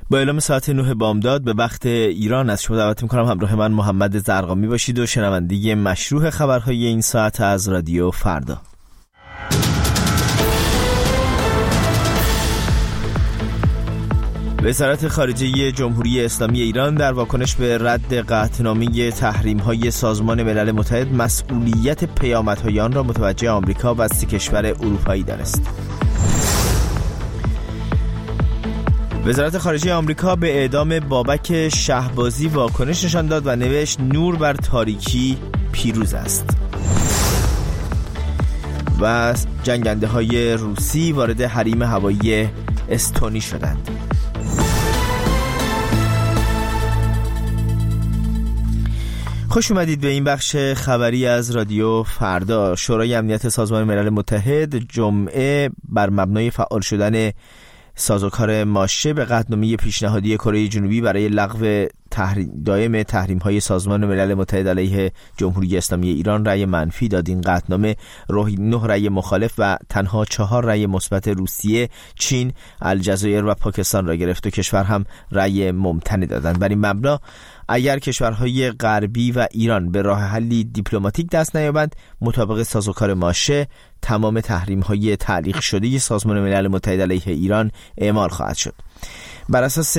با اعلام ساعت 9 بامداد به وقت ایران از شما دعوت می‌کنم همراه من محمد زرقامی باشید و شنونده مشروع خبرهای این ساعت از رادیو فردا. وزارت خارجه جمهوری اسلامی ایران در واکنش به رد قطعنامه تحریم‌های سازمان ملل متحد مسئولیت پیامدهای آن را متوجه آمریکا و 3 کشور اروپایی دانست. وزارت خارجه آمریکا به اعدام بابک شهبازی واکنش نشان داد و نوشت نور بر تاریکی پیروز است. و جنگنده‌های روسی وارد حریم هوایی استونی شدند. خوش اومدید به این بخش خبری از رادیو فردا. شورای امنیت سازمان ملل متحد جمعه بر مبنای فعال شدن سازوکار ماشه به قطعنامه پیشنهادی کره جنوبی برای لغو دائم تحریم‌های سازمان ملل متحد علیه جمهوری اسلامی ایران رأی منفی داد. این قطعنامه 9 رأی مخالف و تنها 4 رأی مثبت روسیه، چین، الجزایر و پاکستان را گرفت و کشور هم رأی ممتنع دادند. بر این مبنا اگر کشورهای غربی و ایران به راه حلی دیپلماتیک دست نیابند، مطابق سازوکار ماشه تمام تحریم‌های تعلیق شده سازمان ملل متحد علیه ایران اعمال خواهد شد. بر اساس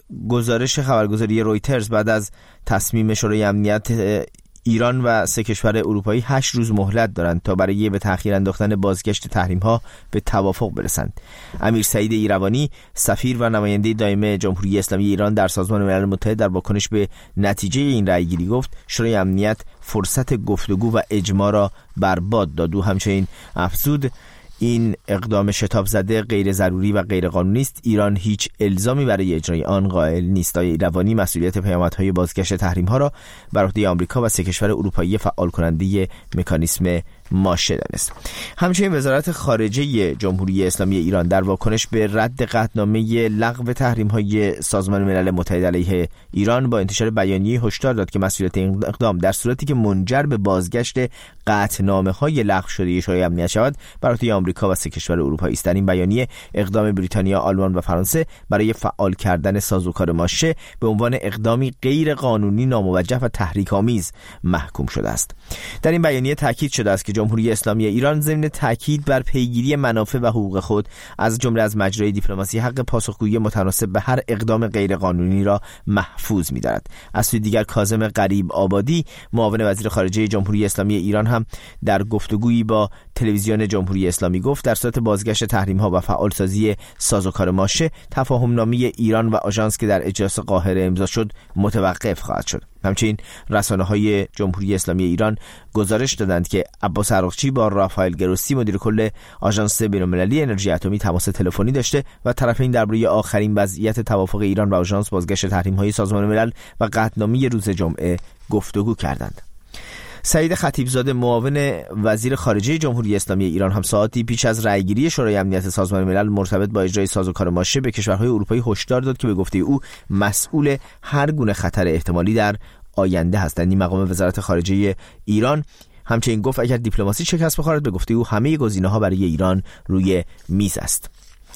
گزارش خبرگزاری رویترز بعد از تصمیم شورای امنیت ایران و 3 کشور اروپایی 8 روز مهلت دارند تا برای به تأخیر انداختن بازگشت تحریم‌ها به توافق برسند. امیر سعید ایروانی سفیر و نماینده دائم جمهوری اسلامی ایران در سازمان ملل متحد در واکنش به نتیجه این رأیگیری گفت شورای امنیت فرصت گفتگو و اجماع را برباد داد و همچنین افزود این اقدام شتاب زده غیر ضروری و غیر قانونی است. ایران هیچ الزامی برای اجرای آن قائل نیست. ایروانی مسئولیت پیامدهای بازگشت تحریم‌ها را بر عهده آمریکا و 3 کشور اروپایی فعال کننده مکانیسم ماشه دانست. همچنین وزارت خارجه جمهوری اسلامی ایران در واکنش به رد قطعنامه لغو تحریم‌های سازمان ملل متحد علیه ایران با انتشار بیانیه هشدار داد که مسئولیت این اقدام در صورتی که منجر به بازگشت قطعنامه‌های لغو شده شورای امنیت شود بر عهده آمریکا و 3 کشور اروپایی است. در این بیانیه اقدام بریتانیا، آلمان و فرانسه برای فعال کردن سازوکار ماشه به عنوان اقدامی غیر قانونی، ناموجه و تحریک‌آمیز محکوم شده است. در این بیانیه تاکید شده است که جمهوری اسلامی ایران ضمن تاکید بر پیگیری منافع و حقوق خود از جمله از مجرای دیپلماسی حق پاسخگویی متناسب به هر اقدام غیرقانونی را محفوظ می‌دارد. از سوی دیگر کاظم غریب آبادی معاون وزیر خارجه جمهوری اسلامی ایران هم در گفتگویی با تلویزیون جمهوری اسلامی گفت در صورت بازگشت تحریم‌ها و فعالسازی سازوکار ماشه تفاهم‌نامه ایران و آژانس که در اجلاس قاهره امضا شد متوقف خواهد شد. همچنین رسانه‌های جمهوری اسلامی ایران گزارش دادند که عباس عراقچی با رافائل گروسی مدیر کل آژانس بین‌المللی انرژی اتمی تماس تلفنی داشته و طرفین درباره آخرین وضعیت توافق ایران و آژانس بازگشت تحریم‌های سازمان ملل و قطعنامه روز جمعه گفتگو کردند. سعید خطیبزاده معاون وزیر خارجه جمهوری اسلامی ایران هم ساعتی پیش از رأیگیری شورای امنیت سازمان ملل مرتبط با اجرای سازوکار ماشه به کشورهای اروپایی هشدار داد که به گفته او مسئول هر گونه خطر احتمالی در آینده هستند. این مقام وزارت خارجه ایران همچنین گفت اگر دیپلماسی شکست بخورد به گفته او همه گزینه‌ها برای ایران روی میز است.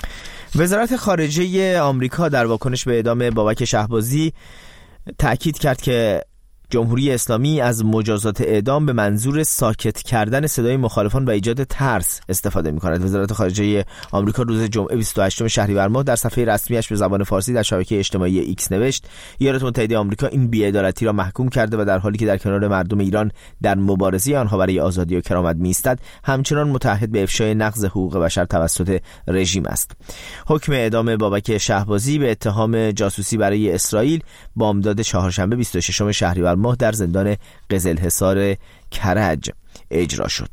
وزارت خارجه آمریکا در واکنش به اعدام بابک شهبازی تأکید کرد که جمهوری اسلامی از مجازات اعدام به منظور ساکت کردن صدای مخالفان و ایجاد ترس استفاده می‌کند. وزارت خارجه آمریکا روز جمعه 28 شهریور ماه در صفحه رسمیش به زبان فارسی در شبکه اجتماعی ایکس نوشت ایالات متحده آمریکا این بی‌عدالتی را محکوم کرده و در حالی که در کنار مردم ایران در مبارزه آنها برای آزادی و کرامت می‌ایستد، همچنان متعهد به افشای نقض حقوق بشر توسط رژیم است. حکم اعدام بابک شهبازی به اتهام جاسوسی برای اسرائیل بامداد چهارشنبه 26 شهریور ماه در زندان قزلحصار کرج اجرا شد.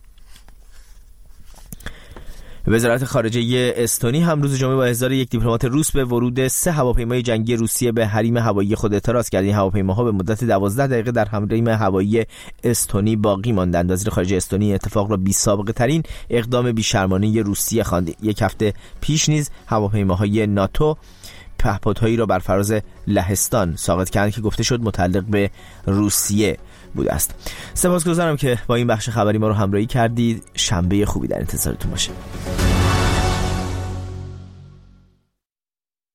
وزارت خارجه استونی هم روز جمعه با احضار یک دیپلمات روس به ورود 3 هواپیمای جنگی روسیه به حریم هوایی خود اعتراض کرد. این هواپیماها به مدت 12 دقیقه در حریم هوایی استونی باقی ماندند. وزیر خارجه استونی اتفاق را بی سابقه ترین اقدام بی‌شرمانه روسیه خواند. یک هفته پیش نیز هواپیماهای ناتو پهپادهایی را بر فراز لهستان ساقط کردند که گفته شد متعلق به روسیه بوده است. سپاسگزارم که با این بخش خبری ما رو همراهی کردید. شنبه خوبی در انتظارتون باشه.